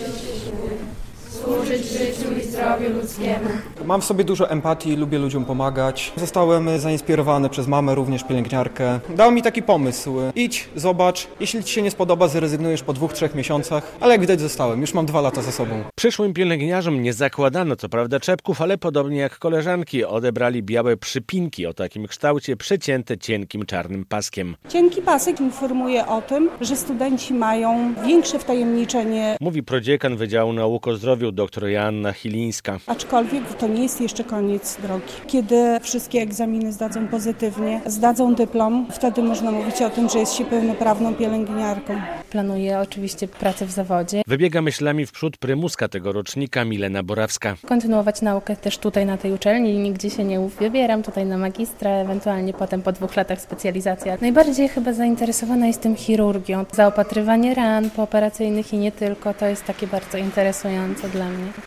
służyć życiu i zdrowiu ludzkiemu. Mam w sobie dużo empatii, lubię ludziom pomagać. Zostałem zainspirowany przez mamę, również pielęgniarkę. Dał mi taki pomysł. Idź, zobacz. Jeśli ci się nie spodoba, zrezygnujesz po 2-3 miesiącach. Ale jak widać zostałem. Już mam 2 lata za sobą. Przyszłym pielęgniarzom nie zakładano co prawda czepków, ale podobnie jak koleżanki odebrali białe przypinki o takim kształcie przecięte cienkim czarnym paskiem. Cienki pasek informuje o tym, że studenci mają większe wtajemniczenie. Mówi prodziekan Wydziału Nauk o Zdrowiu dr Joanna Chilińska. Aczkolwiek to nie jest jeszcze koniec drogi. Kiedy wszystkie egzaminy zdadzą pozytywnie, zdadzą dyplom, wtedy można mówić o tym, że jest się pełnoprawną pielęgniarką. Planuję oczywiście pracę w zawodzie. Wybiega myślami w przód prymuska tego rocznika Milena Borawska. Kontynuować naukę też tutaj na tej uczelni, nigdzie się nie wybieram, tutaj na magistra, ewentualnie potem po 2 latach specjalizacja. Najbardziej chyba zainteresowana jestem chirurgią. Zaopatrywanie ran pooperacyjnych i nie tylko, to jest takie bardzo interesujące dla mnie.